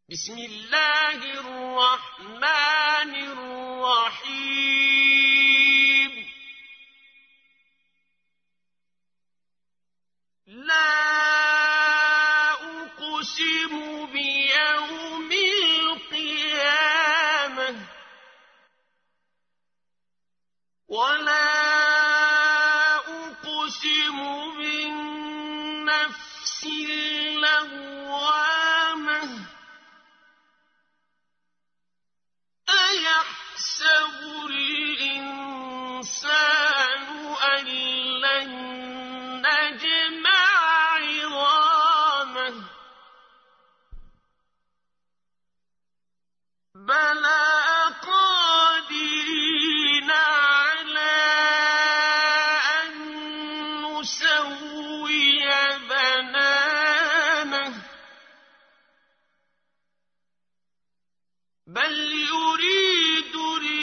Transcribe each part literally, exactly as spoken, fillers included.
بسم الله الرحمن الرحيم لا أقسم بيوم القيامة ولا أقسم بالنفس اللوامة أيحسب الإنسان أن لن نجمع عظامه بلى قادرين على أن نسوي بنانه بل يريد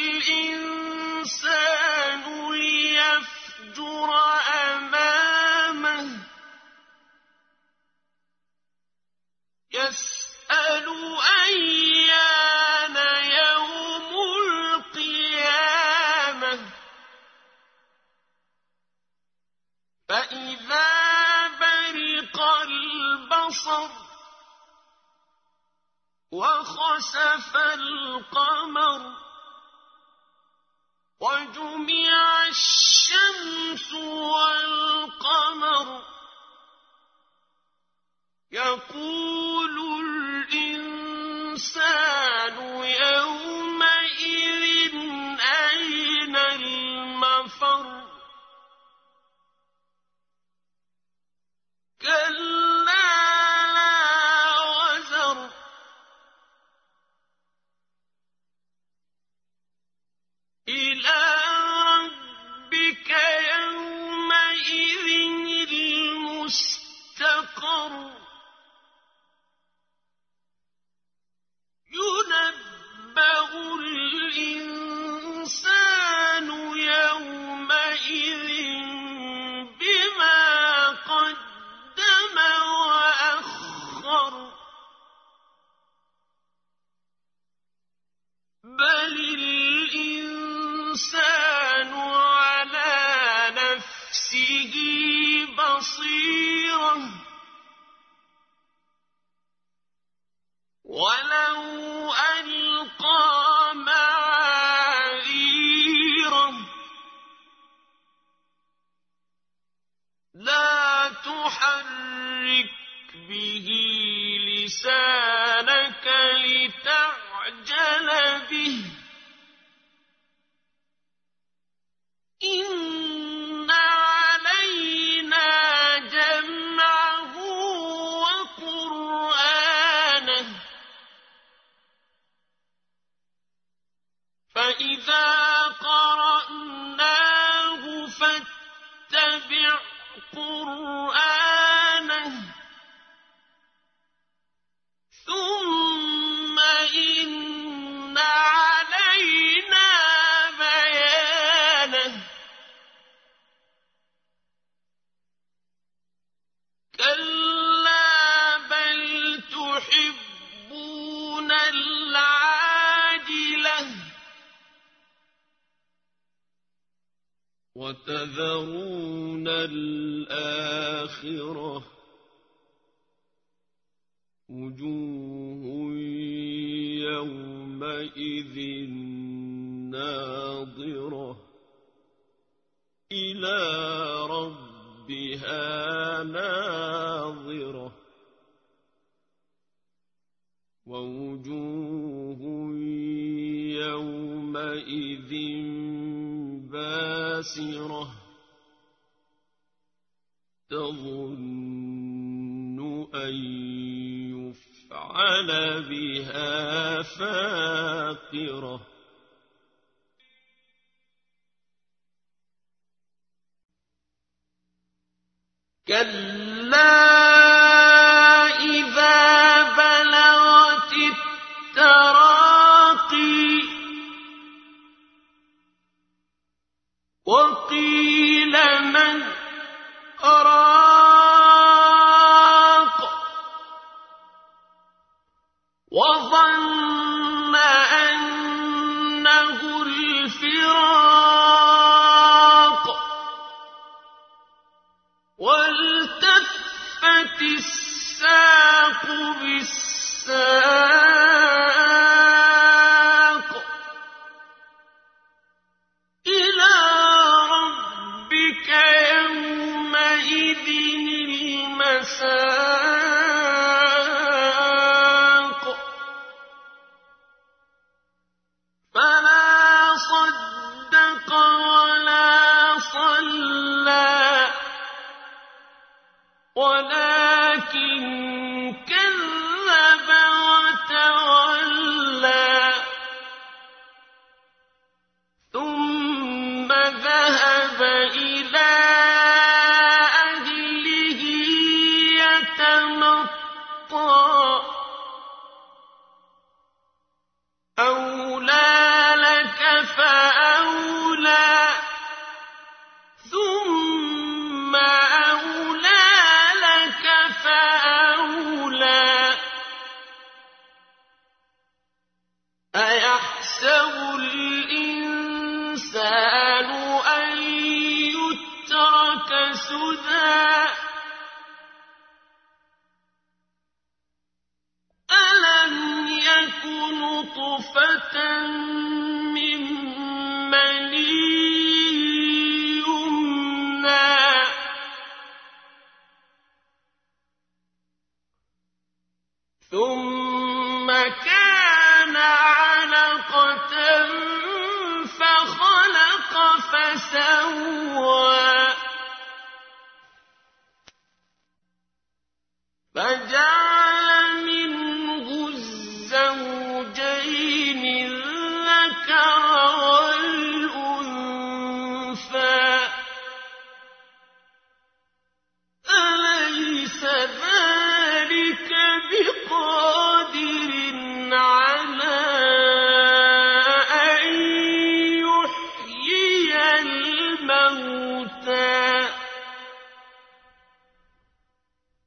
الإنسان ليفجر أمامه يسأل أيان يوم القيامة فإذا برق البصر وخسف القمر وجمع الشمس والقمر يقول الإنسان يومئذ أين المفر كلا لا وزر إلى ربك يومئذ المستقر ينبأ الإنسان يومئذ بما قدم وأخر بل الإنسان على نفسه بصيرة ولو ألقى معاذيره لا تحرك به لسانك لتعجل به إن علينا جمعه وقرآنه فإذا قرأناه فاتبع قرآنه ثم إن علينا بيانه كلا بل تحبون العاجلة وتذرون الآخرة وجوه يومئذ ناظرة إلى ربها ناظرة ووجوه يومئذ باسرة تظن أن يفعل بها فاقرة كلا إذا بلغت التراقي وقيل من راق وظن أنه الفراق والتفت الساق بالساق إلى ربك يومئذ المساق فلا صدق ولا صلى ولكن كذب وتولى ثم ذهب إلى أهله يتمطى أولى لك فأولى ثم أولى لك فأولى أيحسب الإنسان أن يترك سدى ألم يك نطفة من مني يمنى ثم كان علقة فخلق فسوى فجعل